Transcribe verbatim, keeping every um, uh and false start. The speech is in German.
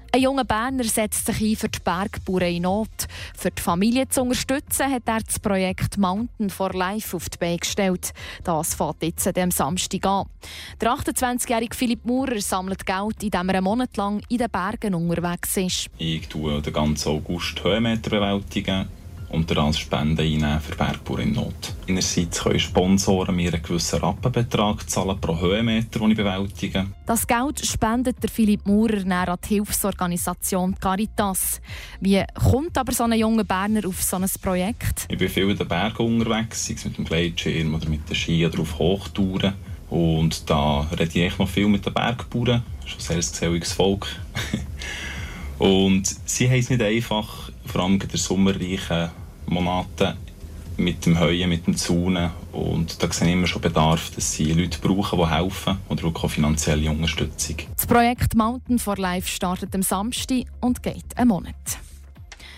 Ein junger Berner setzt sich ein für die Bergbauern in Not. Für die Familie zu unterstützen, hat er das Projekt Mountain for Life auf die Beine gestellt. Das fängt jetzt am Samstag an. Der achtundzwanzigjährige Philipp Maurer sammelt Geld, indem er einen Monat lang in den Bergen unterwegs ist. Ich tue den ganzen August Höhenmeter bewältigen und das Spenden einnehmen für Bergbauern in Not. Einerseits können Sponsoren mir einen gewissen Rappenbetrag zahlen pro Höhenmeter, den ich bewältige. Das Geld spendet der Philipp Maurer an die Hilfsorganisation Caritas. Wie kommt aber so ein junger Berner auf so ein Projekt? Ich bin viel in den Bergen unterwegs, sei es mit dem Gleitschirm oder mit den Ski oder auf Hochtouren. Und da rede ich noch viel mit den Bergbauern. Das ist ein sehr geselliges Volk. Und sie haben es nicht einfach, vor allem in den sommerreichen Monaten, mit dem Heuen, mit dem Zaunen. Und da sehe ich immer schon Bedarf, dass sie Leute brauchen, die helfen oder auch finanzielle Unterstützung. Das Projekt Mountain for Life startet am Samstag und geht einen Monat.